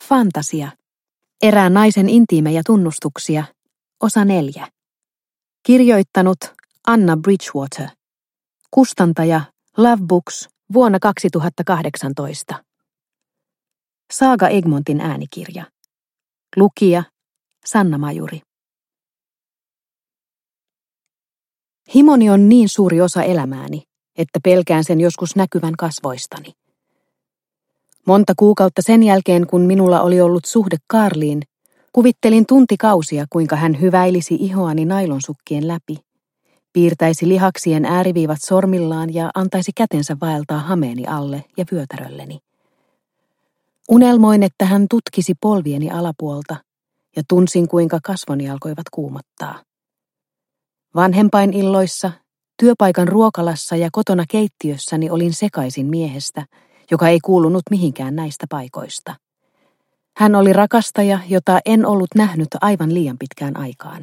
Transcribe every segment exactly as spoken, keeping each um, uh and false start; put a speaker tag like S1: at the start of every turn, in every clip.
S1: Fantasia. Erään naisen intiimejä tunnustuksia. Osa neljä. Kirjoittanut Anna Bridgewater. Kustantaja Love Books vuonna kaksituhattakahdeksantoista. Saaga Egmontin äänikirja. Lukija Sanna Majuri. Himoni on niin suuri osa elämääni, että pelkään sen joskus näkyvän kasvoistani. Monta kuukautta sen jälkeen, kun minulla oli ollut suhde Karliin, kuvittelin tuntikausia, kuinka hän hyväilisi ihoani nailonsukkien läpi, piirtäisi lihaksien ääriviivat sormillaan ja antaisi kätensä vaeltaa hameeni alle ja vyötärölleni. Unelmoin, että hän tutkisi polvieni alapuolta, ja tunsin, kuinka kasvoni alkoivat kuumottaa. Vanhempainilloissa, työpaikan ruokalassa ja kotona keittiössäni olin sekaisin miehestä, joka ei kuulunut mihinkään näistä paikoista. Hän oli rakastaja, jota en ollut nähnyt aivan liian pitkään aikaan.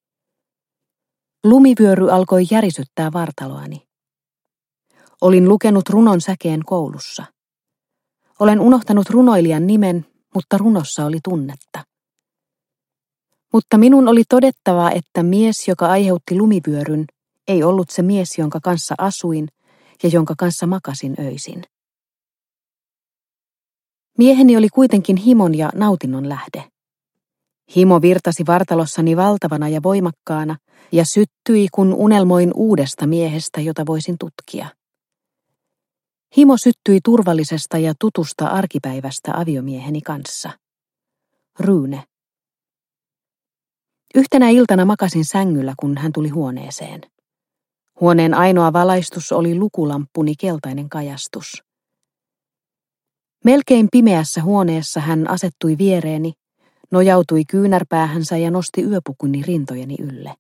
S1: Lumivyöry alkoi järisyttää vartaloani. Olin lukenut runon säkeen koulussa. Olen unohtanut runoilijan nimen, mutta runossa oli tunnetta. Mutta minun oli todettava, että mies, joka aiheutti lumivyöryn, ei ollut se mies, jonka kanssa asuin ja jonka kanssa makasin öisin. Mieheni oli kuitenkin himon ja nautinnon lähde. Himo virtasi vartalossani valtavana ja voimakkaana ja syttyi, kun unelmoin uudesta miehestä, jota voisin tutkia. Himo syttyi turvallisesta ja tutusta arkipäivästä aviomieheni kanssa. Rune. Yhtenä iltana makasin sängyllä, kun hän tuli huoneeseen. Huoneen ainoa valaistus oli lukulamppuni keltainen kajastus. Melkein pimeässä huoneessa hän asettui viereeni, nojautui kyynärpäähänsä ja nosti yöpukuni rintojeni ylle.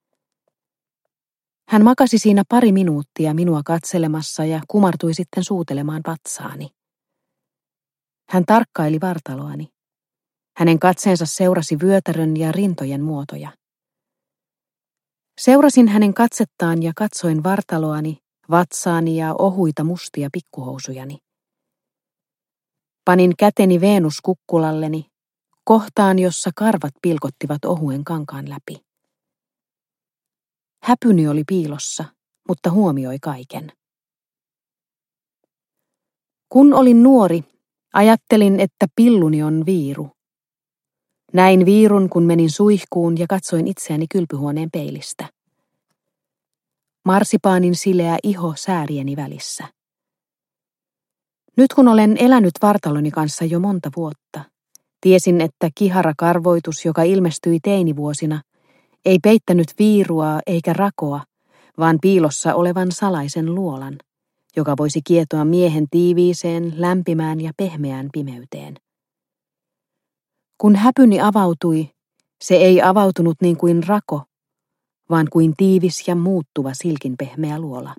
S1: Hän makasi siinä pari minuuttia minua katselemassa ja kumartui sitten suutelemaan vatsaani. Hän tarkkaili vartaloani. Hänen katseensa seurasi vyötärön ja rintojen muotoja. Seurasin hänen katsettaan ja katsoin vartaloani, vatsaani ja ohuita mustia pikkuhousujani. Panin käteni Venus-kukkulalleni, kohtaan, jossa karvat pilkottivat ohuen kankaan läpi. Häpyni oli piilossa, mutta huomioi kaiken. Kun olin nuori, ajattelin, että pilluni on viiru. Näin viirun, kun menin suihkuun ja katsoin itseäni kylpyhuoneen peilistä. Marsipaanin sileä iho säärieni välissä. Nyt kun olen elänyt vartaloni kanssa jo monta vuotta, tiesin, että kihara karvoitus, joka ilmestyi teinivuosina, ei peittänyt viirua eikä rakoa, vaan piilossa olevan salaisen luolan, joka voisi kietoa miehen tiiviiseen, lämpimään ja pehmeään pimeyteen. Kun häpyni avautui, se ei avautunut niin kuin rako, vaan kuin tiivis ja muuttuva silkinpehmeä luola.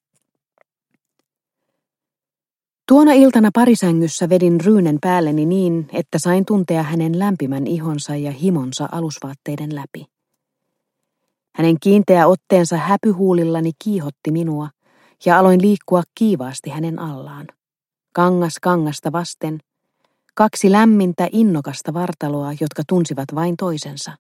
S1: Tuona iltana parisängyssä vedin Runen päälleni niin, että sain tuntea hänen lämpimän ihonsa ja himonsa alusvaatteiden läpi. Hänen kiinteä otteensa häpyhuulillani kiihotti minua ja aloin liikkua kiivaasti hänen allaan. Kangas kangasta vasten, kaksi lämmintä innokasta vartaloa, jotka tunsivat vain toisensa.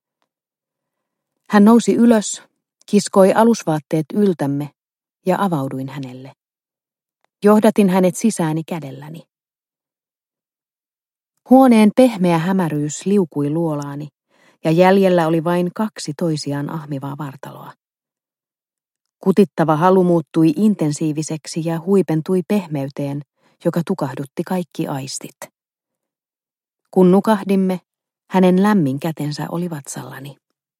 S1: Hän nousi ylös, kiskoi alusvaatteet yltämme ja avauduin hänelle. Johdatin hänet sisääni kädelläni. Huoneen pehmeä hämäryys liukui luolaani, ja jäljellä oli vain kaksi toisiaan ahmivaa vartaloa. Kutittava halu muuttui intensiiviseksi ja huipentui pehmeyteen, joka tukahdutti kaikki aistit. Kun nukahdimme, hänen lämmin kätensä oli vatsallani.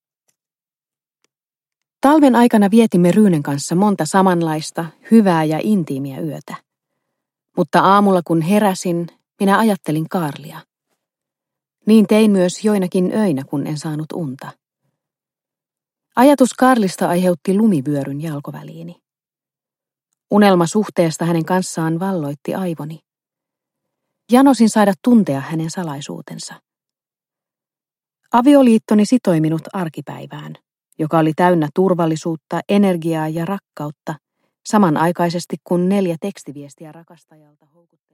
S1: Talven aikana vietimme Runen kanssa monta samanlaista, hyvää ja intiimiä yötä. Mutta aamulla kun heräsin, minä ajattelin Karlia. Niin tein myös joinakin öinä, kun en saanut unta. Ajatus Karlista aiheutti lumivyöryn jalkoväliini. Unelma suhteesta hänen kanssaan valloitti aivoni. Janosin saada tuntea hänen salaisuutensa. Avioliittoni sitoi minut arkipäivään, joka oli täynnä turvallisuutta, energiaa ja rakkautta, samanaikaisesti kun neljä tekstiviestiä rakastajalta houkuttelivat.